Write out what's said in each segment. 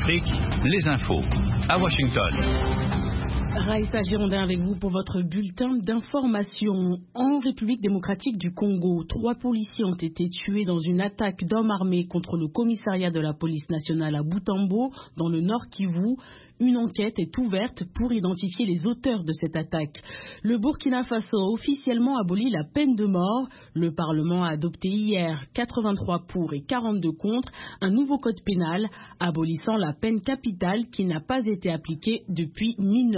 Afrique, les infos. À Washington. Raïssa Girondin avec vous pour votre bulletin d'information. En République démocratique du Congo, 3 policiers ont été tués dans une attaque d'hommes armés contre le commissariat de la police nationale à Butembo, dans le Nord Kivu. Une enquête est ouverte pour identifier les auteurs de cette attaque. Le Burkina Faso a officiellement aboli la peine de mort. Le Parlement a adopté hier 83 pour et 42 contre un nouveau code pénal abolissant la peine capitale qui n'a pas été appliquée depuis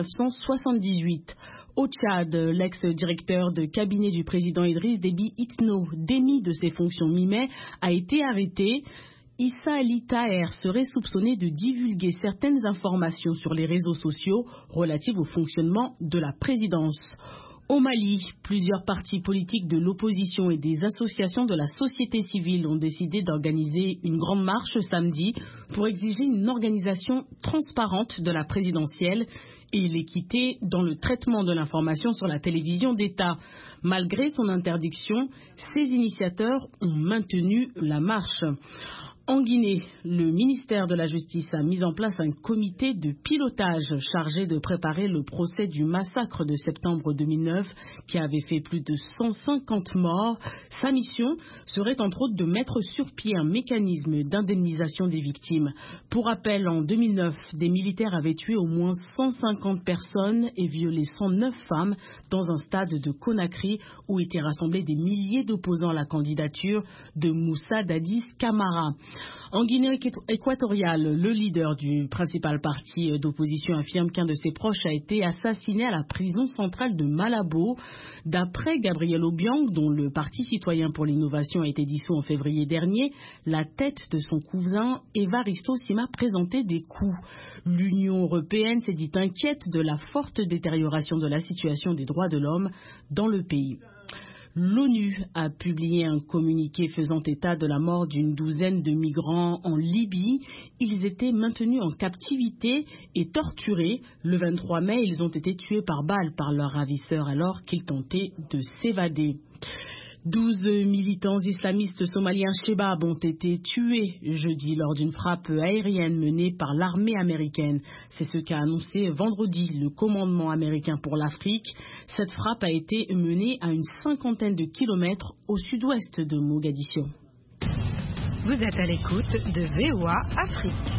1978. Au Tchad, l'ex-directeur de cabinet du président Idriss Déby Itno, démis de ses fonctions mi-mai, a été arrêté. Issa Ali Taher serait soupçonné de divulguer certaines informations sur les réseaux sociaux relatives au fonctionnement de la présidence. Au Mali, plusieurs partis politiques de l'opposition et des associations de la société civile ont décidé d'organiser une grande marche samedi pour exiger une organisation transparente de la présidentielle et l'équité dans le traitement de l'information sur la télévision d'État. Malgré son interdiction, ses initiateurs ont maintenu la marche. En Guinée, le ministère de la Justice a mis en place un comité de pilotage chargé de préparer le procès du massacre de septembre 2009 qui avait fait plus de 150 morts. Sa mission serait entre autres de mettre sur pied un mécanisme d'indemnisation des victimes. Pour rappel, en 2009, des militaires avaient tué au moins 150 personnes et violé 109 femmes dans un stade de Conakry où étaient rassemblés des milliers d'opposants à la candidature de Moussa Dadis Camara. En Guinée équatoriale, le leader du principal parti d'opposition affirme qu'un de ses proches a été assassiné à la prison centrale de Malabo. D'après Gabriel Obiang, dont le Parti citoyen pour l'innovation a été dissous en février dernier, la tête de son cousin Evaristo Sima présentait des coups. L'Union européenne s'est dit inquiète de la forte détérioration de la situation des droits de l'homme dans le pays. L'ONU a publié un communiqué faisant état de la mort d'une douzaine de migrants en Libye. Ils étaient maintenus en captivité et torturés. Le 23 mai, ils ont été tués par balle par leurs ravisseurs alors qu'ils tentaient de s'évader. 12 militants islamistes somaliens Shebab ont été tués jeudi lors d'une frappe aérienne menée par l'armée américaine. C'est ce qu'a annoncé vendredi le commandement américain pour l'Afrique. Cette frappe a été menée à une 50aine de kilomètres au sud-ouest de Mogadiscio. Vous êtes à l'écoute de VOA Afrique.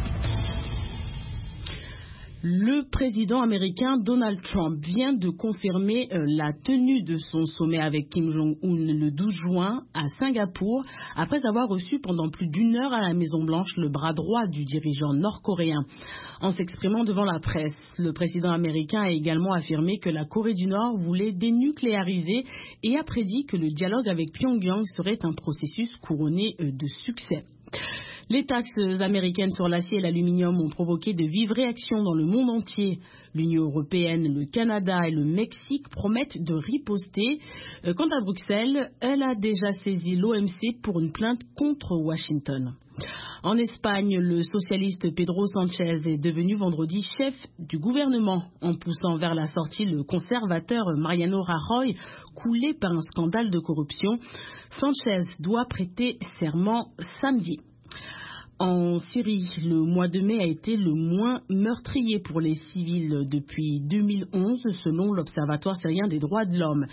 Le président américain Donald Trump vient de confirmer la tenue de son sommet avec Kim Jong-un le 12 juin à Singapour, après avoir reçu pendant plus d'1 heure à la Maison-Blanche le bras droit du dirigeant nord-coréen. En s'exprimant devant la presse, le président américain a également affirmé que la Corée du Nord voulait dénucléariser et a prédit que le dialogue avec Pyongyang serait un processus couronné de succès. Les taxes américaines sur l'acier et l'aluminium ont provoqué de vives réactions dans le monde entier. L'Union européenne, le Canada et le Mexique promettent de riposter. Quant à Bruxelles, elle a déjà saisi l'OMC pour une plainte contre Washington. En Espagne, le socialiste Pedro Sánchez est devenu vendredi chef du gouvernement en poussant vers la sortie le conservateur Mariano Rajoy, coulé par un scandale de corruption. Sánchez doit prêter serment samedi. En Syrie, le mois de mai a été le moins meurtrier pour les civils depuis 2011, selon l'Observatoire syrien des droits de l'homme.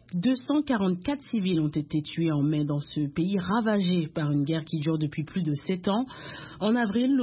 244 civils ont été tués en mai dans ce pays ravagé par une guerre qui dure depuis plus de 7 ans. En avril,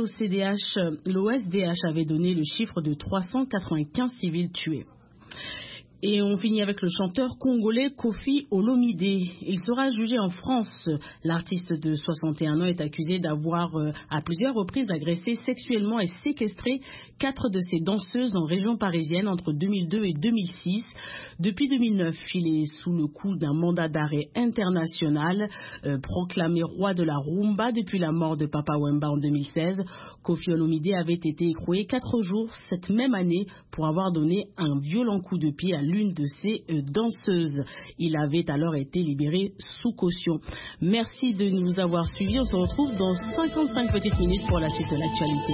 l'OSDH avait donné le chiffre de 395 civils tués. Et on finit avec le chanteur congolais Koffi Olomide. Il sera jugé en France. L'artiste de 61 ans est accusé d'avoir à plusieurs reprises agressé sexuellement et séquestré 4 de ses danseuses en région parisienne entre 2002 et 2006. Depuis 2009, il est sous le coup d'un mandat d'arrêt international. Proclamé roi de la rumba depuis la mort de Papa Wemba en 2016, Koffi Olomide avait été écroué 4 jours cette même année pour avoir donné un violent coup de pied à l'une de ses danseuses. Il avait alors été libéré sous caution. Merci de nous avoir suivis. On se retrouve dans 55 petites minutes pour la suite de l'actualité.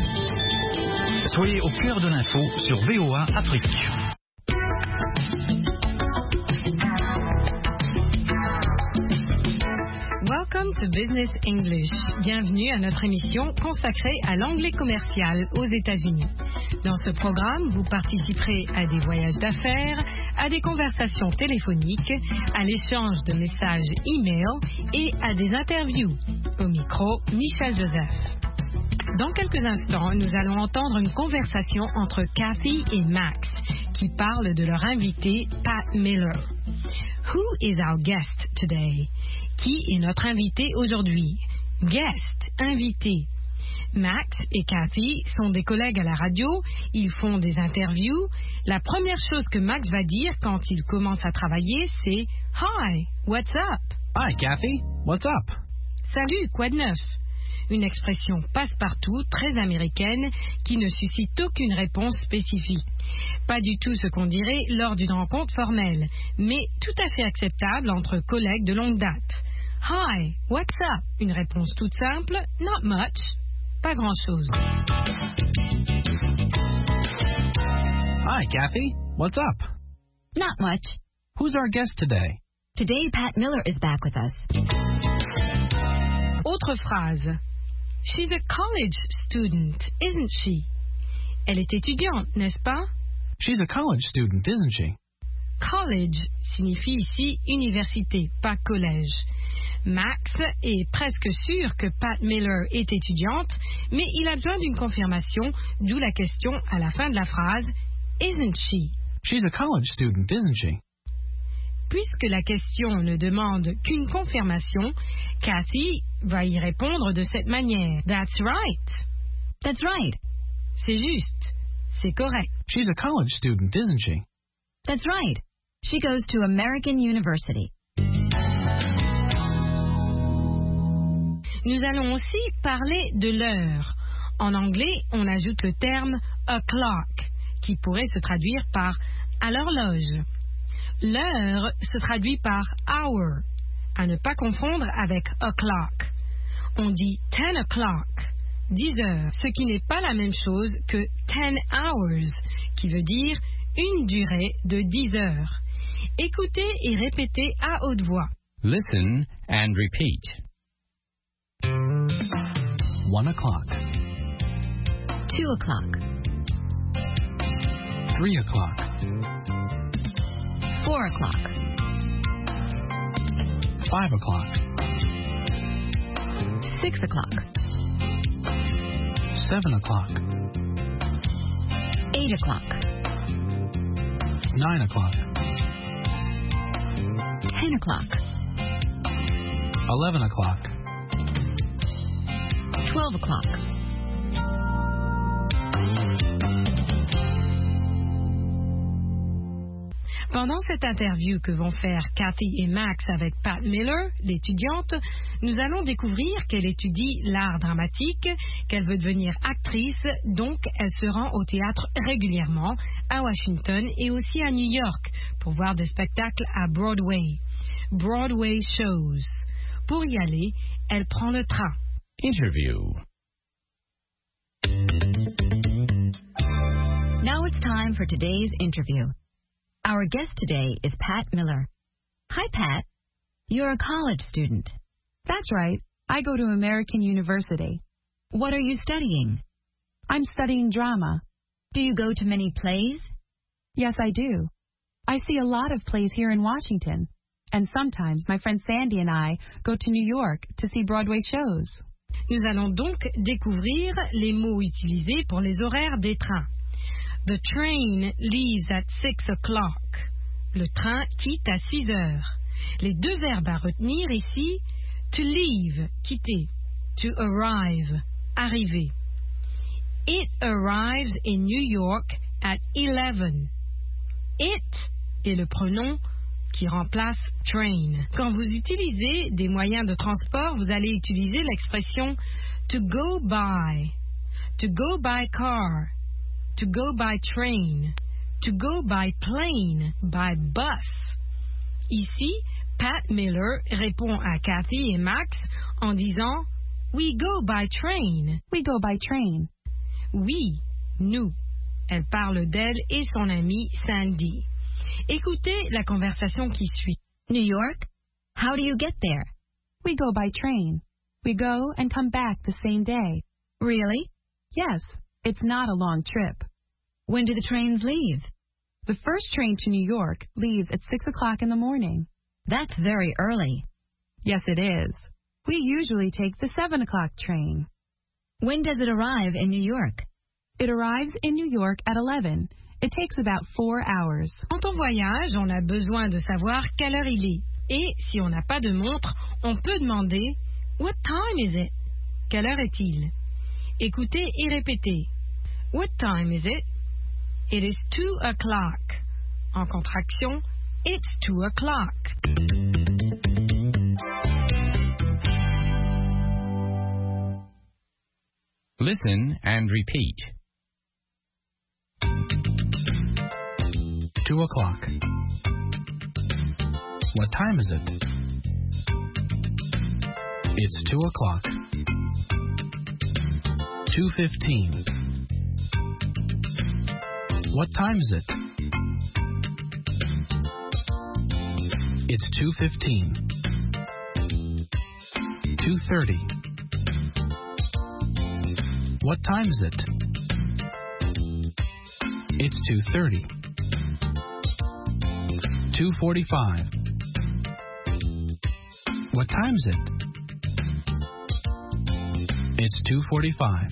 Soyez au cœur de l'info sur VOA Afrique. Welcome to Business English. Bienvenue à notre émission consacrée à l'anglais commercial aux États-Unis. Dans ce programme, vous participerez à des voyages d'affaires, à des conversations téléphoniques, à l'échange de messages e-mail et à des interviews. Au micro, Michel Joseph. Dans quelques instants, nous allons entendre une conversation entre Kathy et Max qui parlent de leur invité, Pat Miller. Who is our guest today? Qui est notre invité aujourd'hui? Guest, invité. Max et Kathy sont des collègues à la radio, ils font des interviews. La première chose que Max va dire quand il commence à travailler, c'est « Hi, what's up? » Hi, Kathy. What's up? Salut, quoi de neuf? Une expression passe-partout, très américaine, qui ne suscite aucune réponse spécifique. Pas du tout ce qu'on dirait lors d'une rencontre formelle, mais tout à fait acceptable entre collègues de longue date. Hi, what's up? Une réponse toute simple, not much, pas grand-chose. Hi, Kathy. What's up? Not much. Who's our guest today? Today, Pat Miller is back with us. Autre phrase. She's a college student, isn't she? Elle est étudiante, n'est-ce pas? She's a college student, isn't she? College signifie ici université, pas collège. Max est presque sûr que Pat Miller est étudiante, mais il a besoin d'une confirmation, d'où la question à la fin de la phrase « Isn't she ?» She's a college student, isn't she? Puisque la question ne demande qu'une confirmation, Kathy va y répondre de cette manière. That's right. That's right. C'est juste. C'est correct. She's a college student, isn't she? That's right. She goes to American University. Nous allons aussi parler de l'heure. En anglais, on ajoute le terme o'clock, qui pourrait se traduire par à l'horloge. L'heure se traduit par hour, à ne pas confondre avec o'clock. On dit 10 o'clock, 10 heures, ce qui n'est pas la même chose que 10 hours, qui veut dire une durée de 10 heures. Écoutez et répétez à haute voix. Listen and repeat. 1 o'clock. 2 o'clock. 3 o'clock. 4 o'clock. 5 o'clock. 6 o'clock. 7 o'clock. 8 o'clock. 9 o'clock. 10 o'clock. 11 o'clock. 12 o'clock. Pendant cette interview que vont faire Kathy et Max avec Pat Miller, l'étudiante, nous allons découvrir qu'elle étudie l'art dramatique, qu'elle veut devenir actrice, donc elle se rend au théâtre régulièrement, à Washington et aussi à New York, pour voir des spectacles à Broadway. Broadway shows. Pour y aller, elle prend le train. Interview. Now it's time for today's interview. Our guest today is Pat Miller. Hi, Pat. You're a college student. That's right. I go to American University. What are you studying? I'm studying drama. Do you go to many plays? Yes, I do. I see a lot of plays here in Washington. And sometimes my friend Sandy and I go to New York to see Broadway shows. Nous allons donc découvrir les mots utilisés pour les horaires des trains. The train leaves at 6 o'clock. Le train quitte à 6 heures. Les deux verbes à retenir ici, to leave, quitter, to arrive, arriver. It arrives in New York at 11. It est le pronom qui remplace train. Quand vous utilisez des moyens de transport, vous allez utiliser l'expression to go by car, to go by train, to go by plane, by bus. Ici, Pat Miller répond à Kathy et Max en disant We go by train. We go by train. Oui, nous. Elle parle d'elle et son amie Sandy. Écoutez la conversation qui suit. New York? How do you get there? We go by train. We go and come back the same day. Really? Yes, it's not a long trip. When do the trains leave? The first train to New York leaves at 6 o'clock in the morning. That's very early. Yes, it is. We usually take the 7 o'clock train. When does it arrive in New York? It arrives in New York at 11. It takes about 4 hours. Quand on voyage, on a besoin de savoir quelle heure il est. Et si on n'a pas de montre, on peut demander « What time is it ?» Quelle heure est-il? Écoutez et répétez. What time is it? It is 2 o'clock. En contraction, it's 2 o'clock. Listen and repeat. 2 o'clock. What time is it? It's 2 o'clock. 2:15. What time is it? It's 2:15. 2:30. What time is it? It's 2:30. 2:45. What time is it? It's 2:45.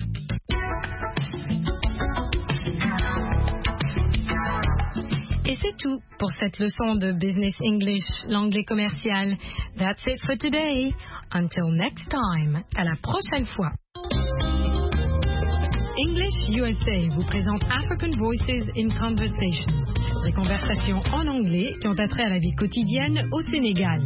Et c'est tout pour cette leçon de Business English, l'anglais commercial. That's it for today. Until next time. À la prochaine fois. English USA vous présente African Voices in Conversation. Des conversations en anglais qui ont attrait à la vie quotidienne au Sénégal.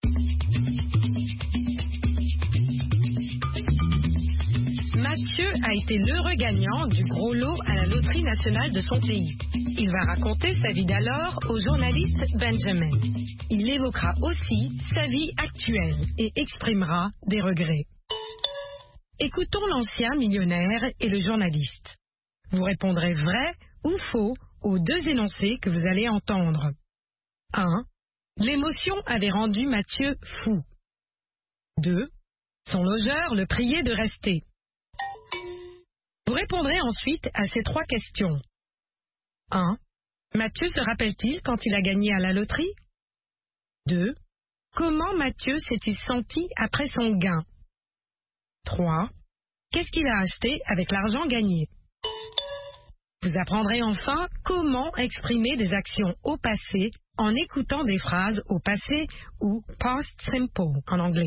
Mathieu a été l'heureux gagnant du gros lot à la loterie nationale de son pays. Il va raconter sa vie d'alors au journaliste Benjamin. Il évoquera aussi sa vie actuelle et exprimera des regrets. Écoutons l'ancien millionnaire et le journaliste. Vous répondrez vrai ou faux aux deux énoncés que vous allez entendre. 1. L'émotion avait rendu Mathieu fou. 2. Son logeur le priait de rester. Vous répondrez ensuite à ces trois questions. 1. Mathieu se rappelle-t-il quand il a gagné à la loterie? 2. Comment Mathieu s'est-il senti après son gain? 3. Qu'est-ce qu'il a acheté avec l'argent gagné? Vous apprendrez enfin comment exprimer des actions au passé en écoutant des phrases au passé ou past simple en anglais.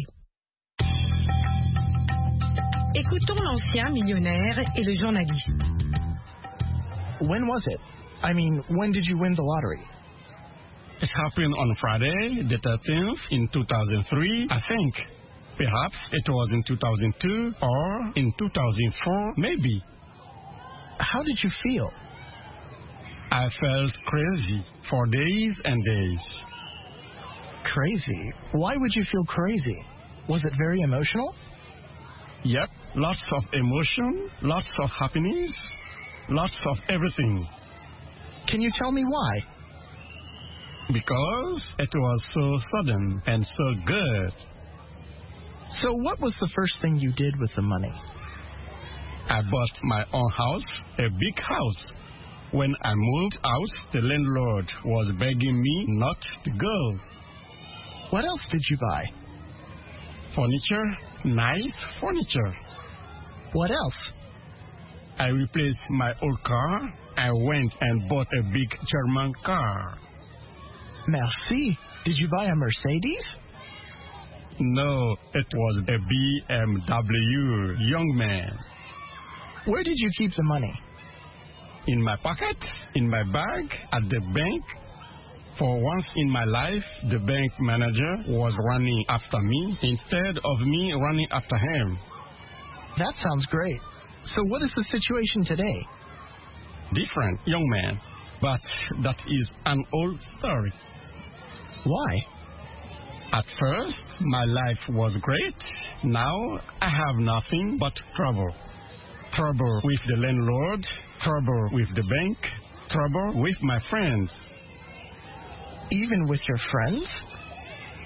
Écoutons l'ancien millionnaire et le journaliste. When was it? I mean, when did you win the lottery? It happened on Friday, the 13th, in 2003, I think. Perhaps it was in 2002 or in 2004, maybe. How did you feel? I felt crazy for days and days. Crazy? Why would you feel crazy? Was it very emotional? Yep, lots of emotion, lots of happiness, lots of everything. Can you tell me why? Because it was so sudden and so good. So what was the first thing you did with the money? I bought my own house, a big house. When I moved out, the landlord was begging me not to go. What else did you buy? Furniture, nice furniture. What else? I replaced my old car. I went and bought a big German car. Merci. Did you buy a Mercedes? No, it was a BMW, young man. Where did you keep the money? In my pocket, in my bag, at the bank. For once in my life, the bank manager was running after me instead of me running after him. That sounds great. So what is the situation today? Different, young man. But that is an old story. Why? At first, my life was great. Now, I have nothing but trouble. Trouble with the landlord, trouble with the bank, trouble with my friends. Even with your friends?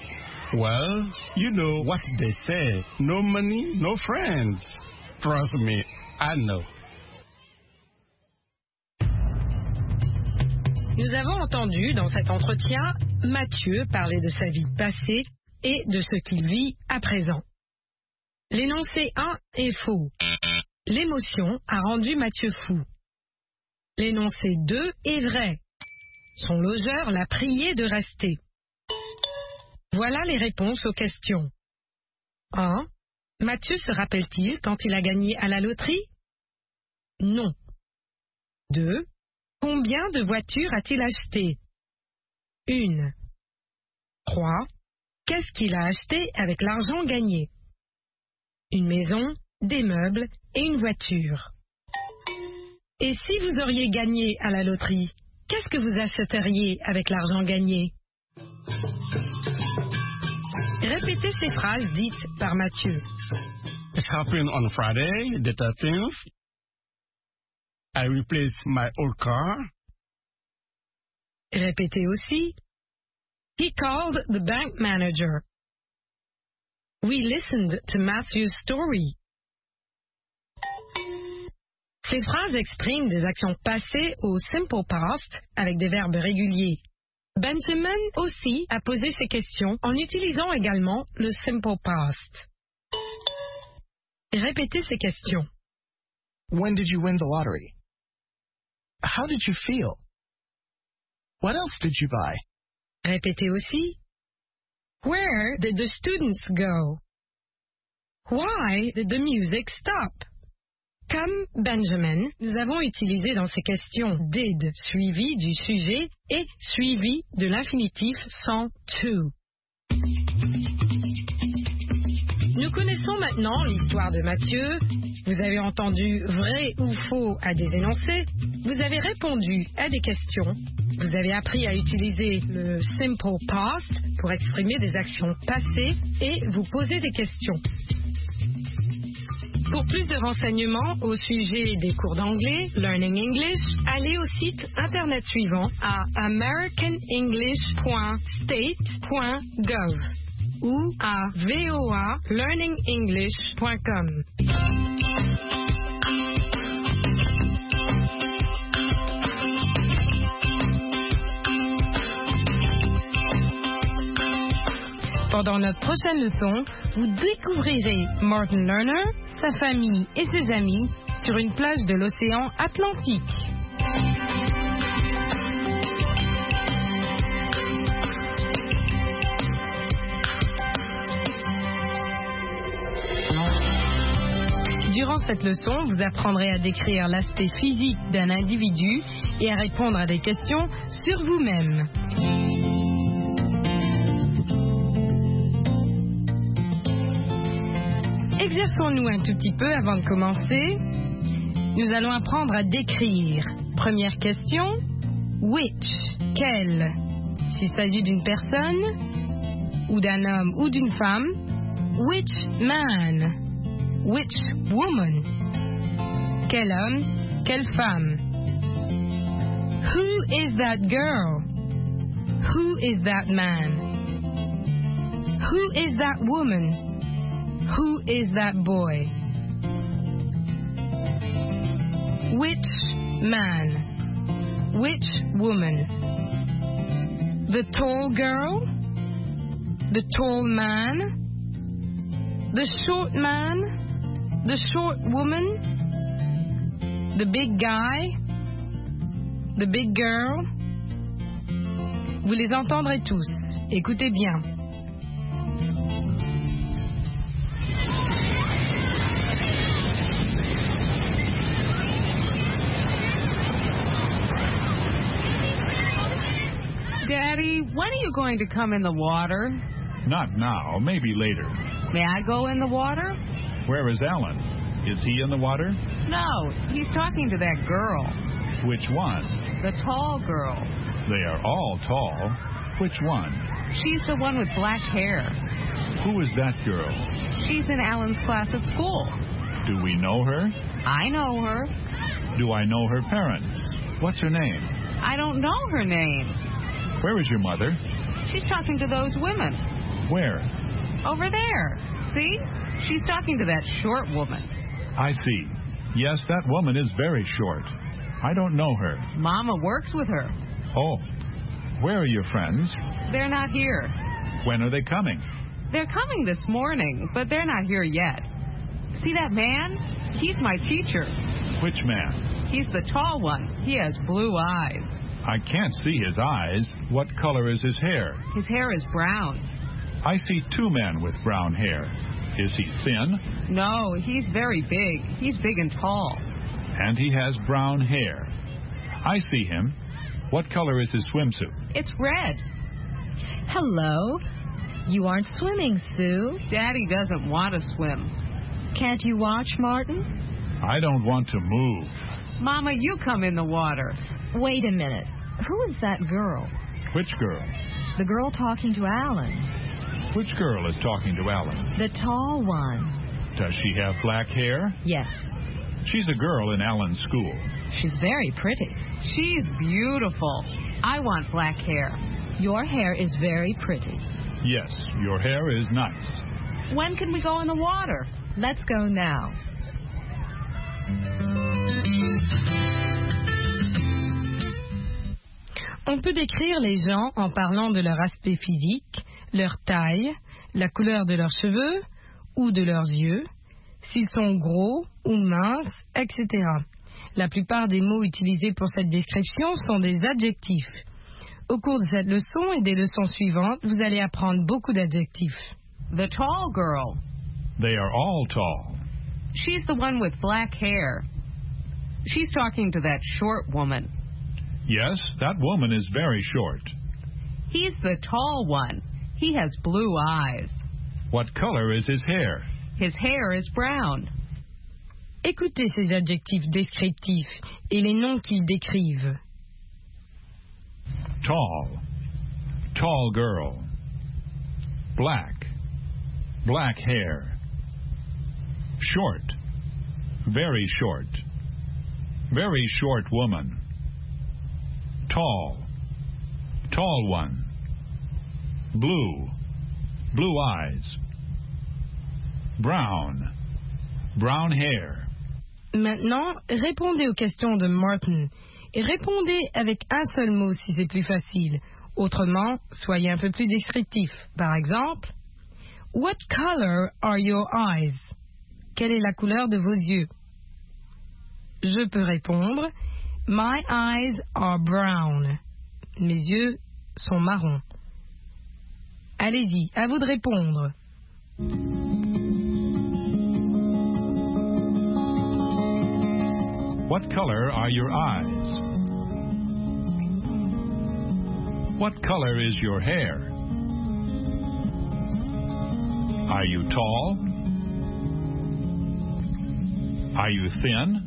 Well, you know what they say. No money, no friends. Trust me, I know. Nous avons entendu dans cet entretien Mathieu parler de sa vie passée et de ce qu'il vit à présent. L'énoncé 1 est faux. L'émotion a rendu Mathieu fou. L'énoncé 2 est vrai. Son logeur l'a prié de rester. Voilà les réponses aux questions. 1. Mathieu se rappelle-t-il quand il a gagné à la loterie? Non. 2. Combien de voitures a-t-il acheté? 1. 3. Qu'est-ce qu'il a acheté avec l'argent gagné? Une maison, des meubles et une voiture. Et si vous auriez gagné à la loterie, qu'est-ce que vous achèteriez avec l'argent gagné? Répétez ces phrases dites par Mathieu. It happened on Friday, the 13th. I replaced my old car. Répétez aussi. He called the bank manager. We listened to Matthew's story. Ces phrases expriment des actions passées au simple past avec des verbes réguliers. Benjamin aussi a posé ces questions en utilisant également le simple past. Répétez ces questions. When did you win the lottery? How did you feel? What else did you buy? Répétez aussi. Where did the students go? Why did the music stop? Comme Benjamin, nous avons utilisé dans ces questions did suivi du sujet et suivi de l'infinitif sans to. Nous connaissons maintenant l'histoire de Mathieu. Vous avez entendu vrai ou faux à des énoncés. Vous avez répondu à des questions. Vous avez appris à utiliser le simple past pour exprimer des actions passées et vous poser des questions. Pour plus de renseignements au sujet des cours d'anglais, Learning English, allez au site internet suivant à americanenglish.state.gov ou à voalearningenglish.com. Pendant notre prochaine leçon, vous découvrirez Martin Lerner, sa famille et ses amis sur une plage de l'océan Atlantique. Durant cette leçon, vous apprendrez à décrire l'aspect physique d'un individu et à répondre à des questions sur vous-même. Exerçons-nous un tout petit peu avant de commencer. Nous allons apprendre à décrire. Première question, which, quel? S'il s'agit d'une personne, ou d'un homme ou d'une femme, which man? Which woman? Quel homme, quelle femme? Who is that girl? Who is that man? Who is that woman? Who is that boy? Which man? Which woman? The tall girl? The tall man? The short man? The short woman? The big guy? The big girl? Vous les entendrez tous. Écoutez bien. Daddy, when are you going to come in the water? Not now, maybe later. May I go in the water? Where is Alan? Is he in the water? No, he's talking to that girl. Which one? The tall girl. They are all tall. Which one? She's the one with black hair. Who is that girl? She's in Alan's class at school. Do we know her? I know her. Do I know her parents? What's her name? I don't know her name. Where is your mother? She's talking to those women. Where? Over there. See? She's talking to that short woman. I see. Yes, that woman is very short. I don't know her. Mama works with her. Oh. Where are your friends? They're not here. When are they coming? They're coming this morning, but they're not here yet. See that man? He's my teacher. Which man? He's the tall one. He has blue eyes. I can't see his eyes. What color is his hair? His hair is brown. I see two men with brown hair. Is he thin? No, he's very big. He's big and tall. And he has brown hair. I see him. What color is his swimsuit? It's red. Hello. You aren't swimming, Sue. Daddy doesn't want to swim. Can't you watch, Martin? I don't want to move. Mama, you come in the water. Wait a minute. Who is that girl? Which girl? The girl talking to Alan. Which girl is talking to Alan? The tall one. Does she have black hair? Yes. She's a girl in Alan's school. She's very pretty. She's beautiful. I want black hair. Your hair is very pretty. Yes, your hair is nice. When can we go in the water? Let's go now. On peut décrire les gens en parlant de leur aspect physique, leur taille, la couleur de leurs cheveux ou de leurs yeux, s'ils sont gros ou minces, etc. La plupart des mots utilisés pour cette description sont des adjectifs. Au cours de cette leçon et des leçons suivantes, vous allez apprendre beaucoup d'adjectifs. The tall girl. They are all tall. She's the one with black hair. She's talking to that short woman. Yes, that woman is very short. He's the tall one. He has blue eyes. What color is his hair? His hair is brown. Écoutez ces adjectifs descriptifs et les noms qu'ils décrivent. Tall. Tall girl. Black. Black hair. Short. Very short. Very short woman. Tall. Tall one. Blue. Blue eyes. Brown. Brown hair. Maintenant, répondez aux questions de Martin et répondez avec un seul mot si c'est plus facile. Autrement, soyez un peu plus descriptif. Par exemple, What color are your eyes? Quelle est la couleur de vos yeux? Je peux répondre My eyes are brown. Mes yeux sont marrons. Allez-y, à vous de répondre. What color are your eyes? What color is your hair? Are you tall? Are you thin?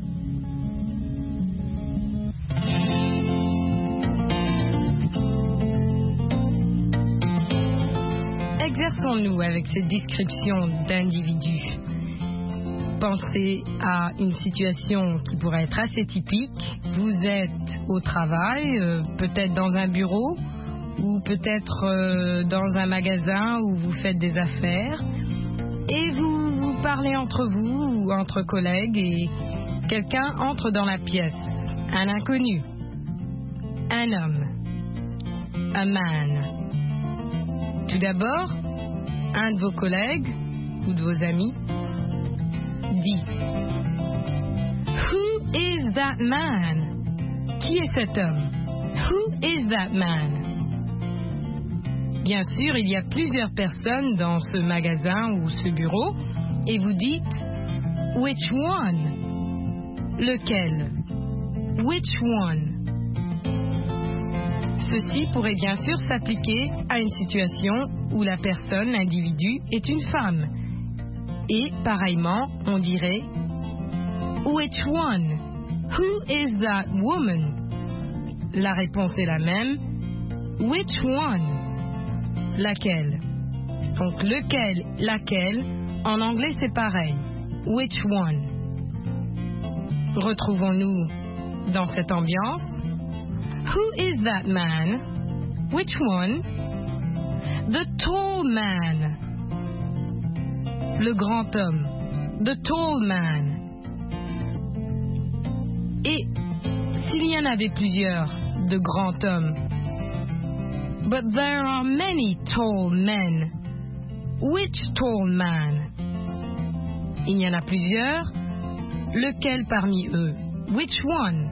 Exerçons-nous avec cette description d'individus. Pensez à une situation qui pourrait être assez typique. Vous êtes au travail, peut-être dans un bureau ou peut-être dans un magasin où vous faites des affaires et vous parlez entre vous ou entre collègues et quelqu'un entre dans la pièce. Un inconnu, un homme, a man. Tout d'abord, un de vos collègues ou de vos amis dit Who is that man? Qui est cet homme? Who is that man? Bien sûr, il y a plusieurs personnes dans ce magasin ou ce bureau et vous dites Which one? Lequel? Which one? Ceci pourrait bien sûr s'appliquer à une situation où la personne, l'individu, est une femme. Et, pareillement, on dirait Which one? Who is that woman? La réponse est la même. Which one? Laquelle? Donc, lequel, laquelle, en anglais c'est pareil. Which one? Retrouvons-nous dans cette ambiance. Who is that man? Which one? The tall man. Le grand homme. The tall man. Et s'il y en avait plusieurs de grands hommes. But there are many tall men. Which tall man? Il y en a plusieurs. Lequel parmi eux? Which one?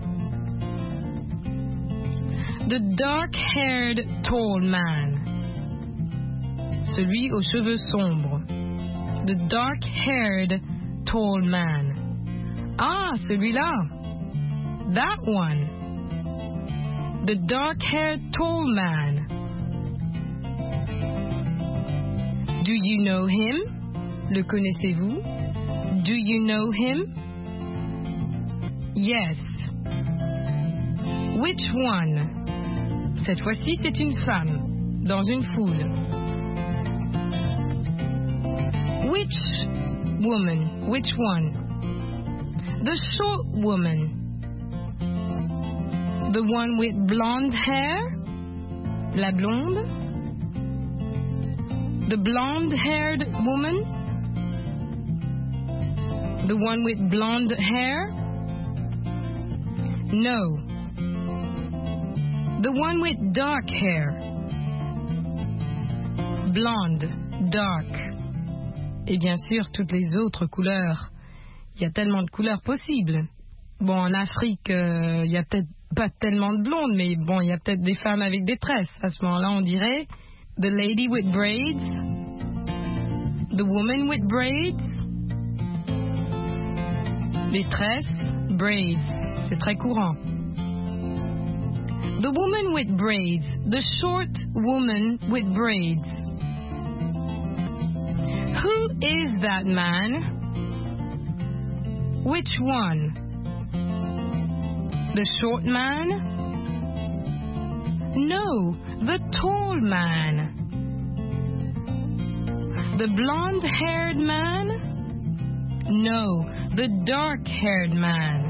The dark-haired tall man. Celui aux cheveux sombres. The dark-haired tall man. Ah, celui-là. That one. The dark-haired tall man. Do you know him? Le connaissez-vous? Do you know him? Yes. Which one? Cette fois-ci, c'est une femme, dans une foule. Which woman? Which one? The short woman. The one with blonde hair? La blonde? The blonde-haired woman? The one with blonde hair? No. The one with dark hair. Blonde, dark. Et bien sûr, toutes les autres couleurs. Il y a tellement de couleurs possibles. Bon, en Afrique, il y a peut-être pas tellement de blondes, mais bon, il y a peut-être des femmes avec des tresses. À ce moment-là, on dirait the lady with braids, the woman with braids, les tresses, braids. C'est très courant. The woman with braids, the short woman with braids. Who is that man? Which one? The short man? No, the tall man. The blonde-haired man? No, the dark-haired man.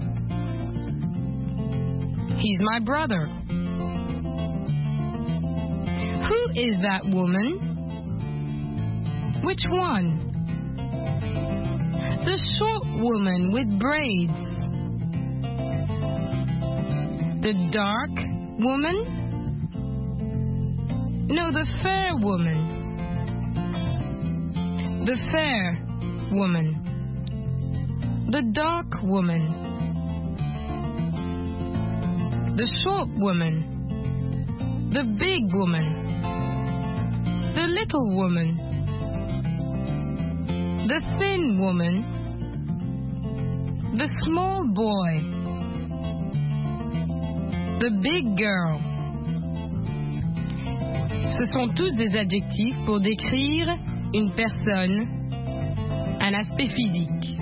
He's my brother. Who is that woman? Which one? The short woman with braids. The dark woman? No, the fair woman. The fair woman. The dark woman. The short woman. The big woman. The little woman. The thin woman. The small boy. The big girl. Ce sont tous des adjectifs pour décrire une personne, un aspect physique.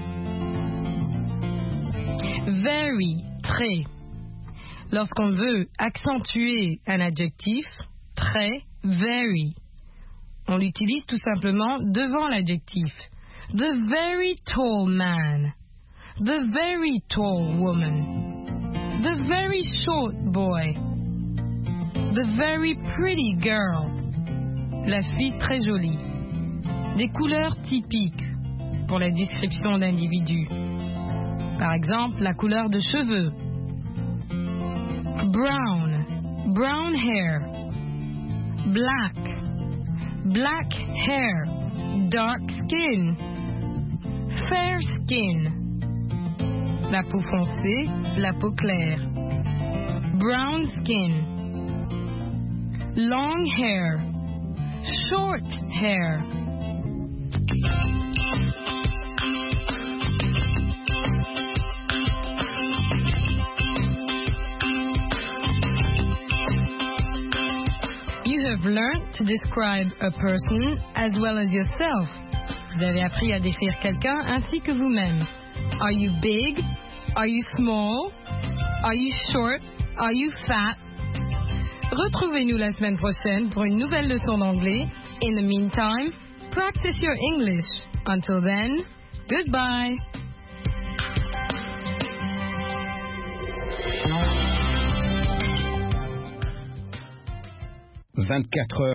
Very, très. Lorsqu'on veut accentuer un adjectif, très, very, on l'utilise tout simplement devant l'adjectif. The very tall man. The very tall woman. The very short boy. The very pretty girl. La fille très jolie. Des couleurs typiques pour la description d'individus. Par exemple, la couleur de cheveux. Brown, brown hair. Black, black hair. Dark skin. Fair skin. La peau foncée, la peau claire. Brown skin. Long hair. Short hair. You have learned to describe a person as well as yourself. Vous avez appris à décrire quelqu'un ainsi que vous-même. Are you big? Are you small? Are you short? Are you fat? Retrouvez-nous la semaine prochaine pour une nouvelle leçon d'anglais. In the meantime, practice your English. Until then, goodbye. 24 heures.